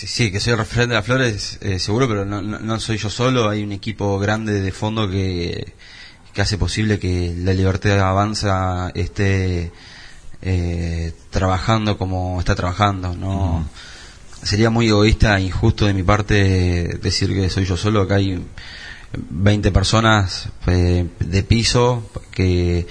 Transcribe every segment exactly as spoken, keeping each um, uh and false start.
sí, sí, que soy el referente de las flores, eh, seguro, pero no, no, no soy yo solo. Hay un equipo grande de fondo que, que hace posible que la Libertad Avanza esté eh, trabajando como está trabajando, ¿no? Mm. Sería muy egoísta e injusto de mi parte decir que soy yo solo. Acá hay veinte personas eh, de piso, que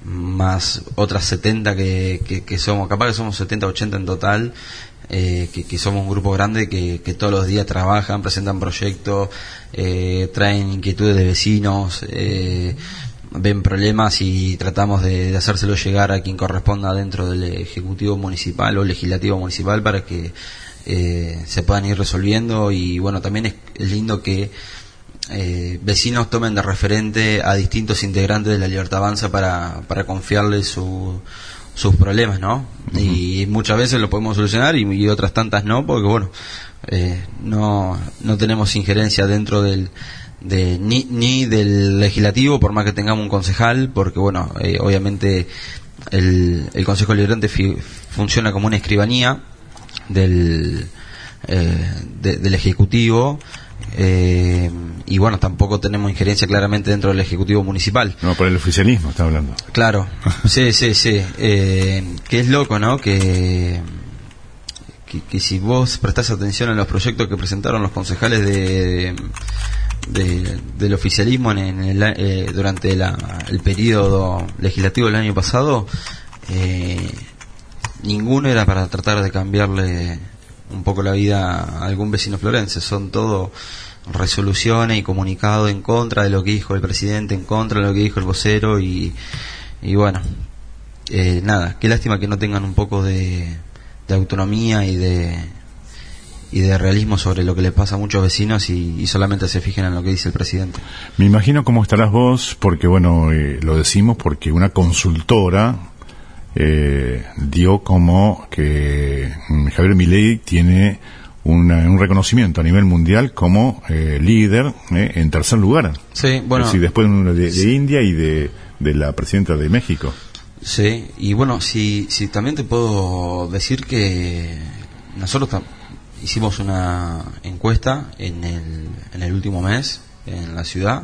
más otras setenta que, que, que somos, capaz que somos setenta, ochenta en total, eh, que, que somos un grupo grande que, que todos los días trabajan, presentan proyectos, eh, traen inquietudes de vecinos, eh, ven problemas y tratamos de, de hacérselo llegar a quien corresponda dentro del Ejecutivo Municipal o Legislativo Municipal para que eh, se puedan ir resolviendo. Y bueno, también es, es lindo que eh, vecinos tomen de referente a distintos integrantes de la Libertad Avanza para, para confiarles su, sus problemas, ¿no? Uh-huh. Y muchas veces lo podemos solucionar y, y otras tantas no, porque bueno, eh, no, no tenemos injerencia dentro del de ni, ni del legislativo, por más que tengamos un concejal, porque bueno, eh, obviamente el, el Consejo Deliberante fi, funciona como una escribanía del, eh, de, del Ejecutivo, eh, y bueno, tampoco tenemos injerencia claramente dentro del Ejecutivo Municipal. No, por el oficialismo está hablando. Claro, sí, sí, sí, eh, que es loco, ¿no? Que, que, que si vos prestás atención a los proyectos que presentaron los concejales de... De, del oficialismo en, en el, eh, durante la, el periodo legislativo del año pasado, eh, ninguno era para tratar de cambiarle un poco la vida a algún vecino florense. Son todo resoluciones y comunicados en contra de lo que dijo el presidente, en contra de lo que dijo el vocero, y, y bueno, eh, nada, qué lástima que no tengan un poco de, de autonomía y de y de realismo sobre lo que le pasa a muchos vecinos, y, y solamente se fijen en lo que dice el presidente. Me imagino cómo estarás vos, porque bueno, eh, lo decimos porque una consultora eh, dio como que Javier Milei tiene una, un reconocimiento a nivel mundial como eh, líder eh, en tercer lugar. Sí, bueno. Es decir, después de, de, de India y de, de la presidenta de México. Sí, y bueno, si, si también te puedo decir que nosotros también hicimos una encuesta en el, en el último mes en la ciudad.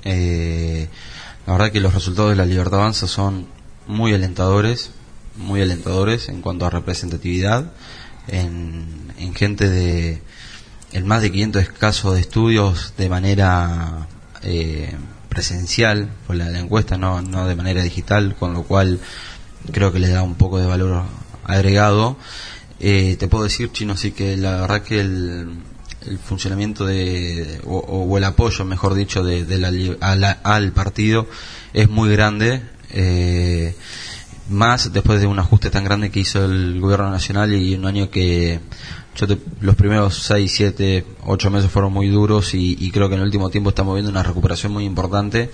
Eh, la verdad que los resultados de la Libertad Avanza son muy alentadores, muy alentadores en cuanto a representatividad, en, en gente de en más de quinientos casos de estudios de manera eh, presencial, por la, la encuesta, no, no de manera digital, con lo cual creo que le da un poco de valor agregado. Eh, te puedo decir, Chino, sí, que la verdad que el, el funcionamiento de o, o el apoyo, mejor dicho, de, de la, a la, al partido es muy grande, eh, más después de un ajuste tan grande que hizo el gobierno nacional, y un año que yo te, los primeros seis, siete, ocho meses fueron muy duros, y, y creo que en el último tiempo estamos viendo una recuperación muy importante.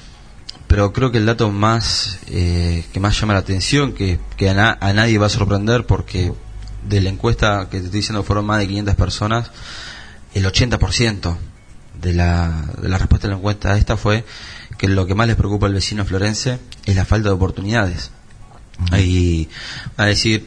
Pero creo que el dato más eh, que más llama la atención, que, que a, na, a nadie va a sorprender, porque de la encuesta que te estoy diciendo fueron más de quinientas personas, el ochenta por ciento de la, de la respuesta de la encuesta esta fue que lo que más les preocupa al vecino florense es la falta de oportunidades. Uh-huh. Y a decir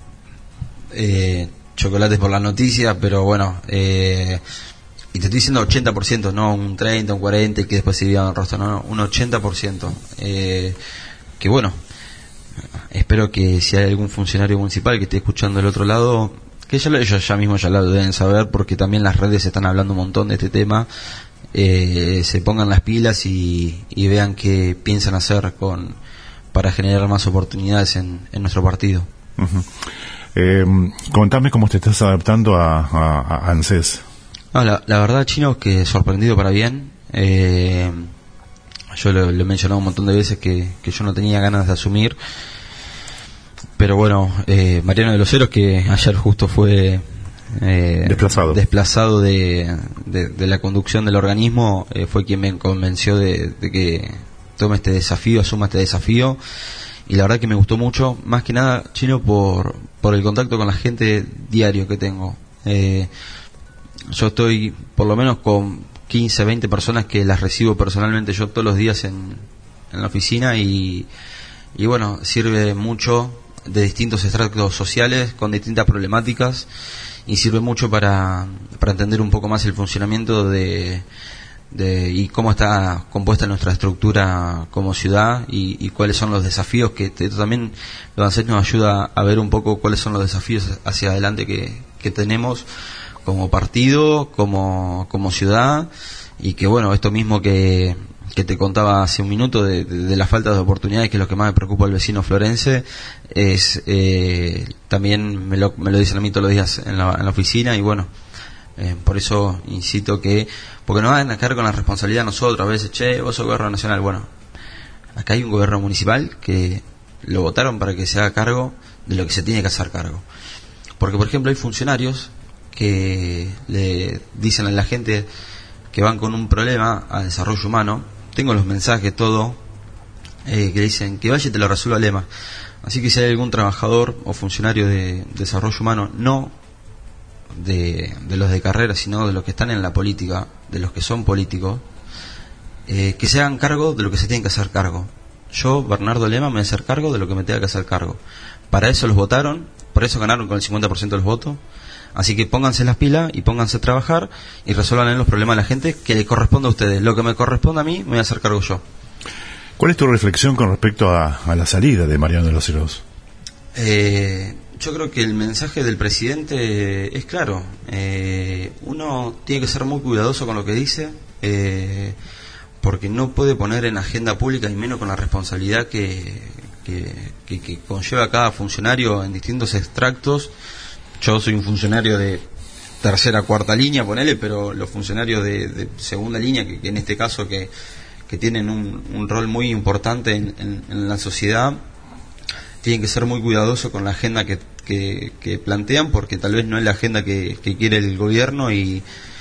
eh, chocolates por la noticia, pero bueno, eh, y te estoy diciendo ochenta por ciento, no un treinta, un cuarenta y que después se dividan el rostro, no, no, un ochenta por ciento, eh, que bueno, espero que si hay algún funcionario municipal que esté escuchando del otro lado, que ya, ellos ya mismo ya lo deben saber, porque también las redes están hablando un montón de este tema, eh, se pongan las pilas y, y vean qué piensan hacer con para generar más oportunidades en, en nuestro partido. Uh-huh. Eh, contame cómo te estás adaptando a, a, a ANSES. No, la, la verdad, Chino, que sorprendido para bien. Eh, yo lo, lo he mencionado un montón de veces que, que yo no tenía ganas de asumir, pero bueno, eh, Mariano de los Heros, que ayer justo fue eh, desplazado, desplazado de, de, de la conducción del organismo, eh, fue quien me convenció de, de que tome este desafío, asuma este desafío, y la verdad que me gustó mucho, más que nada, Chino, por, por el contacto con la gente diario que tengo. Eh, yo estoy por lo menos con quince, veinte personas que las recibo personalmente yo todos los días en, en la oficina, y, y bueno, sirve mucho, de distintos estratos sociales, con distintas problemáticas, y sirve mucho para, para entender un poco más el funcionamiento de, de y cómo está compuesta nuestra estructura como ciudad y, y cuáles son los desafíos que esto también los ANSES nos ayuda a ver un poco cuáles son los desafíos hacia adelante que, que tenemos como partido, como, como ciudad, y que bueno, esto mismo que, que te contaba hace un minuto de, de, de la falta de oportunidades, que es lo que más me preocupa al vecino florense, es eh, también me lo, me lo dicen a mí todos los días en la, en la oficina, y bueno, eh, por eso incito que, porque no van a caer con la responsabilidad nosotros, a veces, che, vos sos gobierno nacional, bueno, acá hay un gobierno municipal que lo votaron para que se haga cargo de lo que se tiene que hacer cargo, porque por ejemplo hay funcionarios que le dicen a la gente que van con un problema a desarrollo humano, tengo los mensajes, todo, eh, que dicen que vaya y te lo resuelva Lema. Así que si hay algún trabajador o funcionario de desarrollo humano, no de, de los de carrera, sino de los que están en la política, de los que son políticos, eh, que se hagan cargo de lo que se tienen que hacer cargo. Yo, Bernardo Lema, me voy a hacer cargo de lo que me tenga que hacer cargo. Para eso los votaron, por eso ganaron con el cincuenta por ciento de los votos. Así que pónganse las pilas y pónganse a trabajar y resuelvan los problemas de la gente que le corresponde a ustedes. Lo que me corresponde a mí, me voy a hacer cargo yo. ¿Cuál es tu reflexión con respecto a, a la salida de Mariano de los Heros? Eh, yo creo que el mensaje del presidente es claro. Eh, uno tiene que ser muy cuidadoso con lo que dice, eh, porque no puede poner en agenda pública, y menos con la responsabilidad que, que, que, que conlleva cada funcionario en distintos extractos. Yo soy un funcionario de tercera, cuarta línea, ponele, pero los funcionarios de, de segunda línea, que, que en este caso que, que tienen un, un rol muy importante en, en, en la sociedad, tienen que ser muy cuidadosos con la agenda que, que, que plantean, porque tal vez no es la agenda que, que quiere el gobierno, y,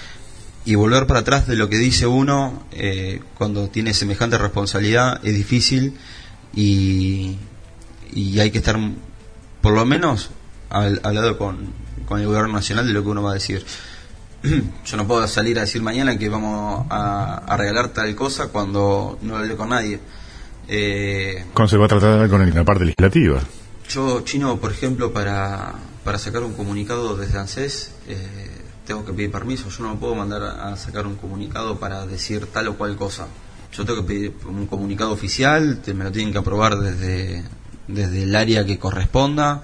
y volver para atrás de lo que dice uno eh, cuando tiene semejante responsabilidad es difícil, y, y hay que estar por lo menos Al, hablado con, con el gobierno nacional de lo que uno va a decir. Yo no puedo salir a decir mañana que vamos a, a regalar tal cosa cuando no hablé con nadie. Eh, ¿Cómo se va a tratar con el, la parte legislativa? Yo, Chino, por ejemplo, para, para sacar un comunicado desde ANSES, eh, tengo que pedir permiso. Yo no me puedo mandar a, a sacar un comunicado para decir tal o cual cosa. Yo tengo que pedir un comunicado oficial, te, me lo tienen que aprobar desde, desde el área que corresponda.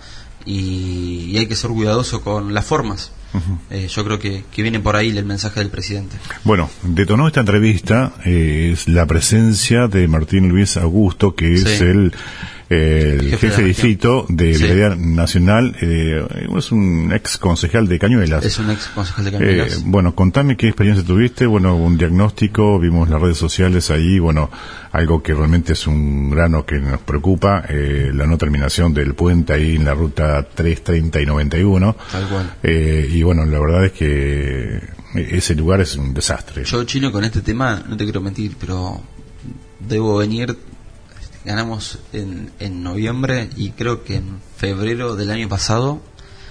Y, y hay que ser cuidadoso con las formas. Uh-huh. eh, yo creo que, que viene por ahí el mensaje del presidente. Bueno, detonó esta entrevista eh, es la presencia de Martín Luis Augusto, que es sí. el, eh, el jefe, jefe de distrito de sí. Vialidad Nacional, eh, es un ex concejal de Cañuelas. Es un ex concejal de Cañuelas. Eh, bueno, contame qué experiencia tuviste. Bueno, un diagnóstico, vimos las redes sociales ahí, bueno, algo que realmente es un grano que nos preocupa, eh, la no terminación del puente ahí en la ruta tres treinta y noventa y uno. Tal cual. Eh, y bueno, la verdad es que ese lugar es un desastre. Yo, Chino, con este tema, no te quiero mentir, pero debo venir, ganamos en, en noviembre, y creo que en febrero del año pasado,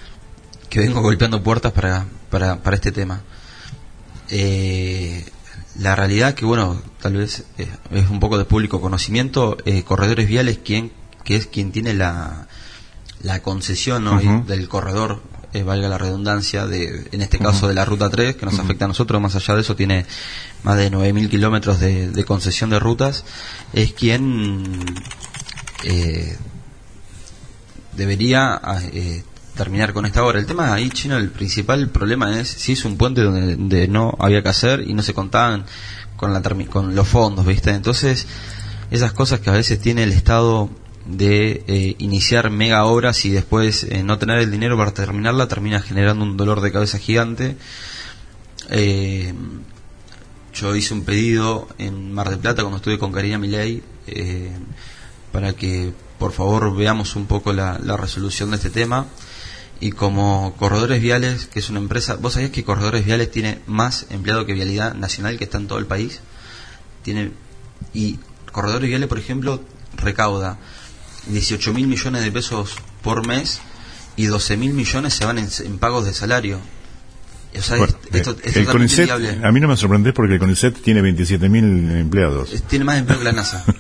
que vengo golpeando puertas para, para, para este tema. Eh... La realidad que, bueno, tal vez eh, es un poco de público conocimiento, eh, Corredores Viales, quien, que es quien tiene la, la concesión, ¿no? Uh-huh. del corredor, eh, valga la redundancia, de en este caso uh-huh. de la Ruta tres, que nos uh-huh. afecta a nosotros. Más allá de eso, tiene más de nueve mil kilómetros de, de concesión de rutas, es quien eh, debería eh, terminar con esta obra. El tema ahí, Chino, el principal problema es si es un puente donde, donde no había que hacer y no se contaban con la termi- con los fondos, ¿viste? Entonces, esas cosas que a veces tiene el Estado de eh, iniciar mega obras y después eh, no tener el dinero para terminarla, termina generando un dolor de cabeza gigante. Eh, yo hice un pedido en Mar del Plata cuando estuve con Karina Milei, eh, para que por favor veamos un poco la, la resolución de este tema. Y como Corredores Viales, que es una empresa, ¿vos sabías que Corredores Viales tiene más empleado que Vialidad Nacional, que está en todo el país? Tiene, y Corredores Viales, por ejemplo, recauda dieciocho mil millones de pesos por mes, y doce mil millones se van en, en pagos de salario. O sea, bueno, esto, eh, esto el CONICET, a mí no me sorprende porque el CONICET tiene veintisiete mil empleados. Tiene más empleo que la NASA.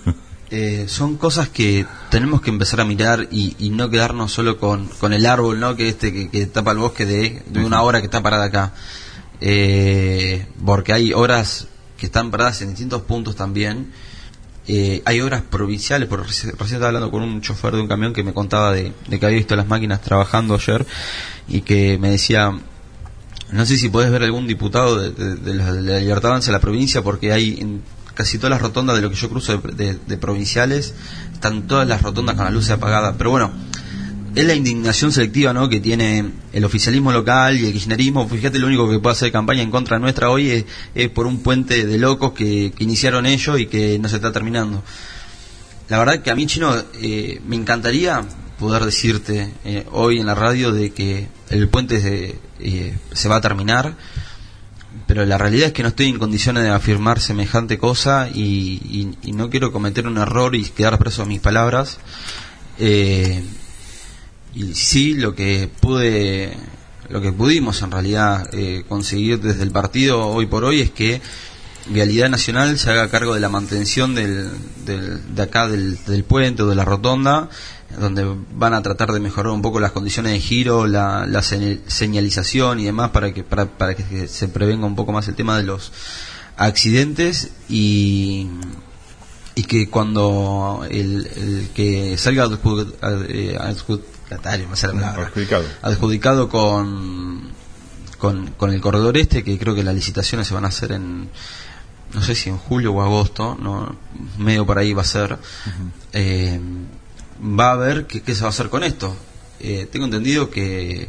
eh, son cosas que tenemos que empezar a mirar y, y no quedarnos solo con, con el árbol, ¿no? Que este que, que tapa el bosque de, de una obra que está parada acá. Eh, porque hay obras que están paradas en distintos puntos también. Eh, hay obras provinciales, porque recién, recién estaba hablando con un chofer de un camión que me contaba de, de que había visto las máquinas trabajando ayer y que me decía, no sé si podés ver algún diputado de, de, de, la, de la Libertad Avanza de la provincia, porque hay en casi todas las rotondas de lo que yo cruzo de, de, de provinciales, están todas las rotondas con las luces apagadas. Pero bueno, es la indignación selectiva, ¿no?, que tiene el oficialismo local y el kirchnerismo. Fíjate, lo único que puede hacer campaña en contra nuestra hoy es, es por un puente de locos que, que iniciaron ellos y que no se está terminando. La verdad que a mí, Chino, eh, me encantaría poder decirte eh, hoy en la radio de que el puente se, eh, se va a terminar, pero la realidad es que no estoy en condiciones de afirmar semejante cosa y, y, y no quiero cometer un error y quedar preso a mis palabras. Eh, y sí, lo que pude, lo que pudimos en realidad eh, conseguir desde el partido hoy por hoy es que Vialidad Nacional se haga cargo de la mantención del, del, de acá del, del puente o de la rotonda, donde van a tratar de mejorar un poco las condiciones de giro, la, la señalización y demás para que para, para que se prevenga un poco más el tema de los accidentes y y que cuando el, el que salga adjud, adjud, adjudicado, adjudicado con, con con el corredor este, que creo que las licitaciones se van a hacer en, no sé si en julio o agosto, no, medio por ahí va a ser. Uh-huh. eh, va a ver qué, qué se va a hacer con esto. Eh, tengo entendido que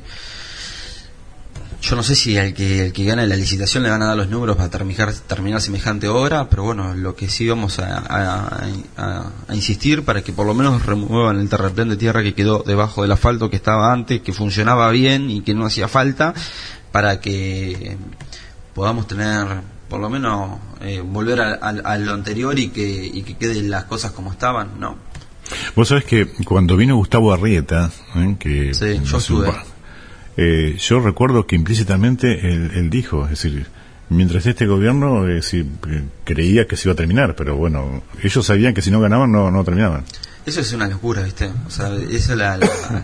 yo no sé si al que el que gane la licitación le van a dar los números para terminar, terminar semejante obra, pero bueno, lo que sí vamos a, a, a, a insistir para que por lo menos remuevan el terraplén de tierra que quedó debajo del asfalto que estaba antes, que funcionaba bien y que no hacía falta, para que podamos tener, por lo menos, eh, volver a, a, a lo anterior y que, y que queden las cosas como estaban, ¿no? Vos sabés que cuando vino Gustavo Arrieta, ¿eh? que sí, yo estuve. Eh, yo recuerdo que implícitamente él, él dijo, es decir, mientras este gobierno eh, sí, creía que se iba a terminar, pero bueno, ellos sabían que si no ganaban no, no terminaban. Eso es una locura, ¿viste? O sea, esa es la, la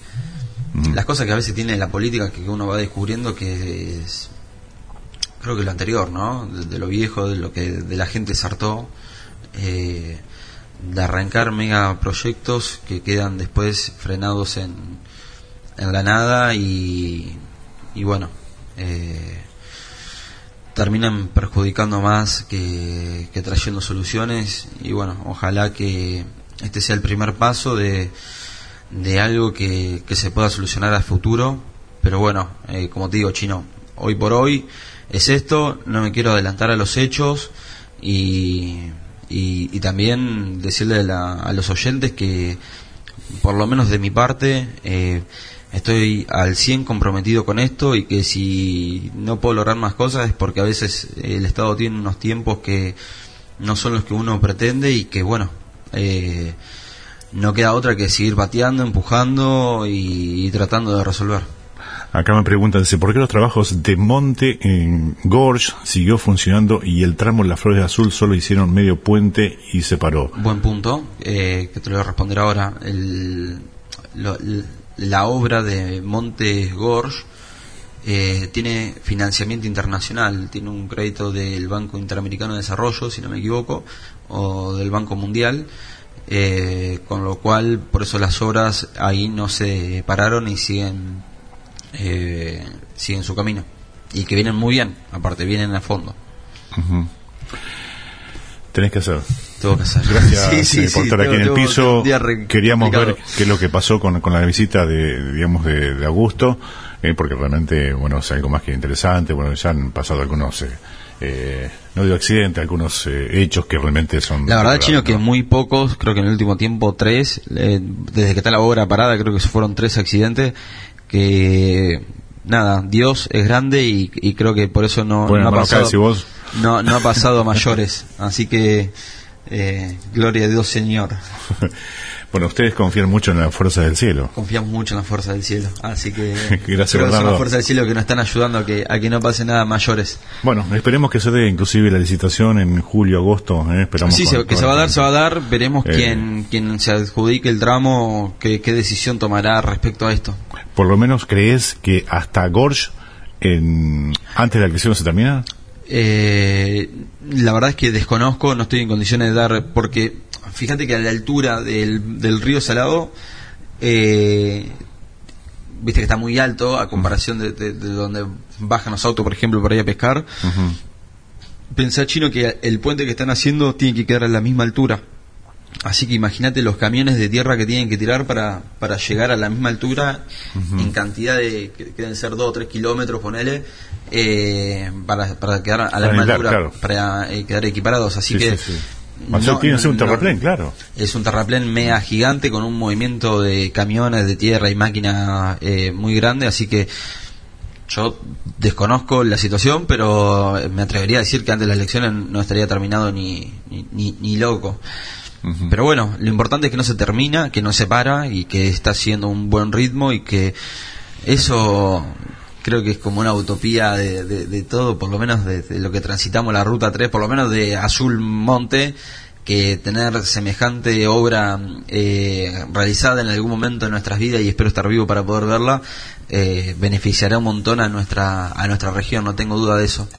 mm. las cosas que a veces tiene la política que uno va descubriendo, que es, creo que lo anterior, ¿no? De, de lo viejo, de lo que de la gente se hartó, eh, de arrancar megaproyectos que quedan después frenados en, en la nada y, y bueno, eh, terminan perjudicando más que, que trayendo soluciones. Y bueno, ojalá que este sea el primer paso de, de algo que, que se pueda solucionar a futuro. Pero bueno, eh, como te digo, Chino, hoy por hoy es esto, no me quiero adelantar a los hechos y... Y, y también decirle a, la, a los oyentes que, por lo menos de mi parte, eh, estoy al cien comprometido con esto, y que si no puedo lograr más cosas es porque a veces el Estado tiene unos tiempos que no son los que uno pretende y que, bueno, eh, no queda otra que seguir pateando, empujando y, y tratando de resolver. Acá me preguntan, dice, ¿por qué los trabajos de Monte en Gorge siguió funcionando y el tramo Las Flores de Azul solo hicieron medio puente y se paró? Buen punto, eh, que te lo voy a responder ahora. El, lo, la obra de Monte Gorge eh, tiene financiamiento internacional, tiene un crédito del Banco Interamericano de Desarrollo, si no me equivoco, o del Banco Mundial, eh, con lo cual, por eso las obras ahí no se pararon y siguen... Eh, siguen su camino y que vienen muy bien, aparte vienen a fondo. Uh-huh. Tenés que hacer. Tengo que hacer. Gracias sí, sí, eh, por sí, estar aquí tengo, en el piso. Queríamos complicado. ver qué es lo que pasó con, con la visita de, digamos, de, de Augusto, eh, porque realmente, bueno, es algo más que interesante. Bueno, ya han pasado algunos, eh, eh, no digo accidentes, algunos eh, hechos que realmente son. La verdad, Chino, ¿no? Que muy pocos, creo que en el último tiempo tres, eh, desde que está la obra parada, creo que fueron tres accidentes. Que nada, Dios es grande y, y creo que por eso no, bueno, no ha pasado si vos... no, no ha pasado a mayores, así que eh, gloria a Dios, Señor. Bueno, ustedes confían mucho en la fuerza del cielo. Confiamos mucho en la fuerza del cielo, así que Gracias, creo que son Bernardo. las fuerzas del cielo que nos están ayudando a que, a que no pase nada mayores. Bueno, esperemos que se dé inclusive la licitación en julio, agosto. ¿eh? Esperamos Sí, con, se, que con se va a el- dar, se va a dar. Veremos Eh. quién, quién se adjudique el tramo, qué, qué decisión tomará respecto a esto. Por lo menos, ¿crees que hasta Gorge, en, antes de la elección, se termina? Eh, la verdad es que desconozco, no estoy en condiciones de dar, porque fíjate que a la altura del, del río Salado, eh, viste que está muy alto a comparación de, de- de donde bajan los autos, por ejemplo, para ir a pescar. Ujú. Pensá, Chino, que el puente que están haciendo tiene que quedar a la misma altura. Así que imagínate los camiones de tierra que tienen que tirar para, para llegar a la misma altura, Ujú. en cantidad de, que, que deben ser dos o tres kilómetros, ponele, eh, para, para quedar a la Para misma nivelar, altura, claro. para eh, quedar equiparados. Así Sí, que sí, sí. O sea, tiene que ser un terraplén, claro. es un terraplén mega gigante con un movimiento de camiones, de tierra y máquina eh, muy grande, así que yo desconozco la situación, pero me atrevería a decir que antes de las elecciones no estaría terminado ni, ni, ni, ni loco. Ujú. Pero bueno, lo importante es que no se termina, que no se para y que está haciendo un buen ritmo, y que eso creo que es como una utopía de, de, de todo, por lo menos de, de lo que transitamos la ruta tres, por lo menos de Azul Monte, que tener semejante obra eh, realizada en algún momento de nuestras vidas, y espero estar vivo para poder verla, eh, beneficiará un montón a nuestra a nuestra región, no tengo duda de eso.